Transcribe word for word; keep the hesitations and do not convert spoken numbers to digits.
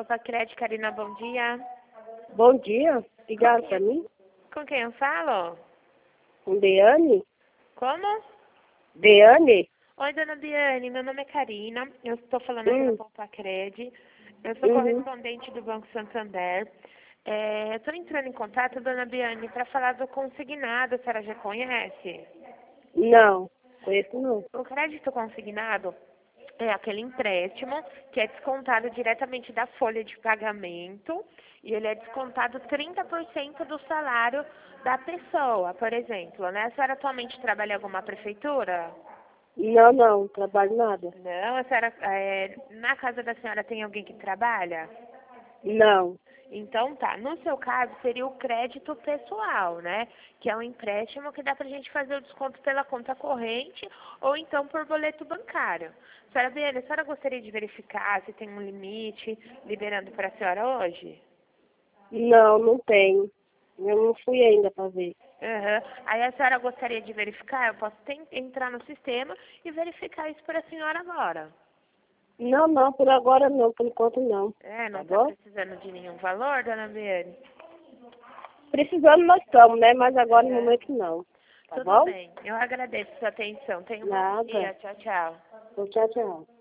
Popacred, Karina, bom dia. Bom dia. Ligaram para mim? Com quem eu falo? Com Deane? Como? Deane? Oi, dona Biane, meu nome é Karina, eu estou falando aqui Hum. da Popacred, eu sou Uhum. correspondente do Banco Santander. É, estou entrando em contato, dona Biane, para falar do consignado, a senhora já conhece? Não, conheço não. O crédito consignado é aquele empréstimo que é descontado diretamente da folha de pagamento e ele é descontado trinta por cento do salário da pessoa, por exemplo, né? A senhora atualmente trabalha em alguma prefeitura? Não, não, trabalho nada. Não, a senhora, é, na casa da senhora tem alguém que trabalha? Não. Então tá, no seu caso seria o crédito pessoal, né? Que é um empréstimo que dá pra gente fazer o desconto pela conta corrente ou então por boleto bancário. Senhora Biane, a senhora gostaria de verificar se tem um limite liberando para a senhora hoje? Não, não tenho. Eu não fui ainda para ver. Uhum. Aí a senhora gostaria de verificar? Eu posso ten- entrar no sistema e verificar isso para a senhora agora. Não, não, por agora não, por enquanto não. É, não Tá está bom? precisando de nenhum valor, dona Biane? Precisando nós estamos, né? Mas agora no Uhum. momento não. Tá Tudo bom? bem. Eu agradeço a sua atenção. Tenha um bom Nada. dia. Tchau, tchau. Tchau, tchau.